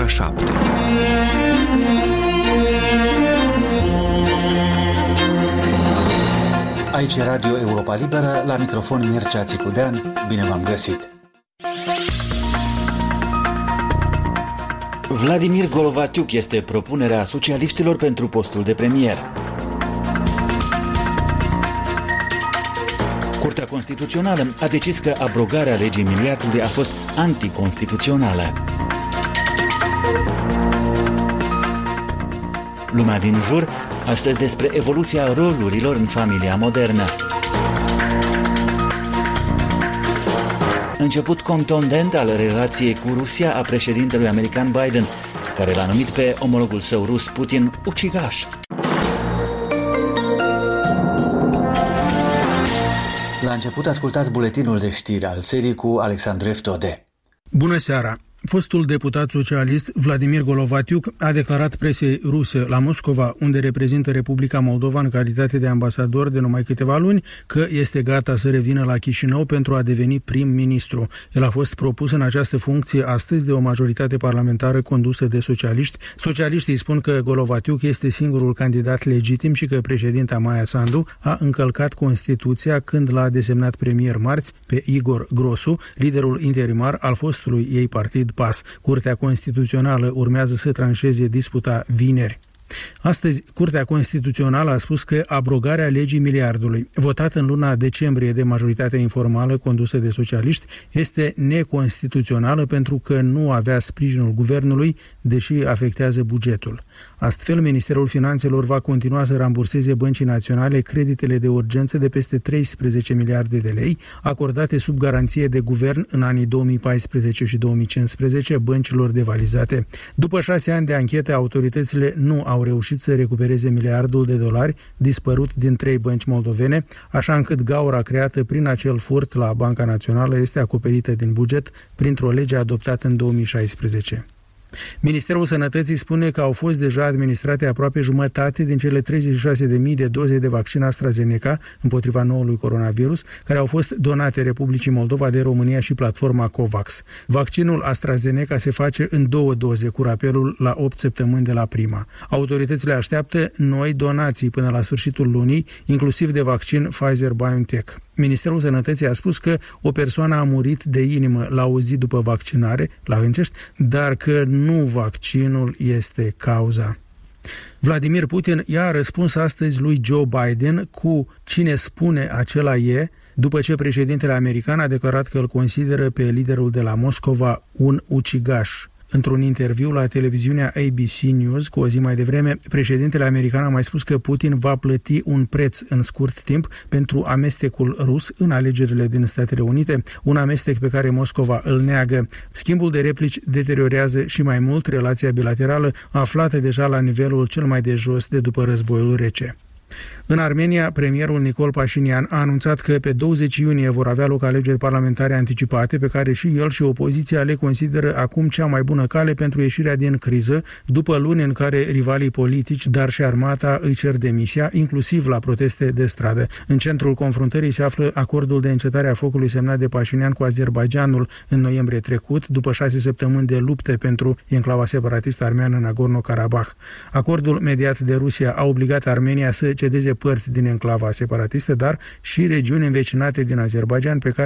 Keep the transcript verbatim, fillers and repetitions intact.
ora șapte. Aici e Radio Europa Liberă, la microfon Mircea Țicudean. Bine v-am găsit! Vladimir Golovatiuk este propunerea socialiștilor pentru postul de premier. Curtea Constituțională a decis că abrogarea legii miliardului a fost anticonstituțională. Lumea din jur, astăzi despre evoluția rolurilor în familia modernă. Început contundent al relației cu Rusia a președintelui american Biden, care l-a numit pe omologul său rus Putin ucigaș. La început ascultați buletinul de știri al serii cu Alexandru Eftode. Bună seara! Fostul deputat socialist Vladimir Golovatiuk a declarat presei ruse la Moscova, unde reprezintă Republica Moldova în calitate de ambasador de numai câteva luni, că este gata să revină la Chișinău pentru a deveni prim-ministru. El a fost propus în această funcție astăzi de o majoritate parlamentară condusă de socialiști. Socialiștii spun că Golovatiuk este singurul candidat legitim și că președinta Maia Sandu a încălcat Constituția când l-a desemnat premier marți pe Igor Grosu, liderul interimar al fostului ei partid P A S. Curtea Constituțională urmează să tranșeze disputa vineri. Astăzi, Curtea Constituțională a spus că abrogarea legii miliardului, votată în luna decembrie de majoritatea informală condusă de socialiști, este neconstituțională pentru că nu avea sprijinul guvernului, deși afectează bugetul. Astfel, Ministerul Finanțelor va continua să ramburseze băncii naționale creditele de urgență de peste treisprezece miliarde de lei, acordate sub garanție de guvern în anii două mii paisprezece și două mii cincisprezece băncilor devalizate. După șase ani de anchetă, autoritățile nu au au reușit să recupereze miliardul de dolari dispărut din trei bănci moldovene, așa încât gaura creată prin acel furt la Banca Națională este acoperită din buget printr-o lege adoptată în două mii șaisprezece. Ministerul Sănătății spune că au fost deja administrate aproape jumătate din cele treizeci și șase de mii de doze de vaccin AstraZeneca împotriva noului coronavirus, care au fost donate Republicii Moldova de România și platforma COVAX. Vaccinul AstraZeneca se face în două doze, cu rapelul la opt săptămâni de la prima. Autoritățile așteaptă noi donații până la sfârșitul lunii, inclusiv de vaccin Pfizer-BioNTech. Ministerul Sănătății a spus că o persoană a murit de inimă la o zi după vaccinare la Hâncești, dar că nu vaccinul este cauza. Vladimir Putin i-a răspuns astăzi lui Joe Biden cu "cine spune acela e", după ce președintele american a declarat că îl consideră pe liderul de la Moscova un ucigaș. Într-un interviu la televiziunea A B C News cu o zi mai devreme, președintele american a mai spus că Putin va plăti un preț în scurt timp pentru amestecul rus în alegerile din Statele Unite, un amestec pe care Moscova îl neagă. Schimbul de replici deteriorează și mai mult relația bilaterală, aflată deja la nivelul cel mai de jos de după războiul rece. În Armenia, premierul Nicol Pașinian a anunțat că pe douăzeci iunie vor avea loc alegeri parlamentare anticipate, pe care și el și opoziția le consideră acum cea mai bună cale pentru ieșirea din criză, după luni în care rivalii politici, dar și armata îi cer demisia, inclusiv la proteste de stradă. În centrul confruntării se află acordul de încetare a focului semnat de Pașinian cu Azerbaidjanul în noiembrie trecut, după șase săptămâni de lupte pentru enclava separatistă armeană Nagorno-Karabakh. Acordul mediat de Rusia a obligat Armenia să cedeze părți din enclava separatistă, dar și regiuni învecinate din Azerbaidjan pe care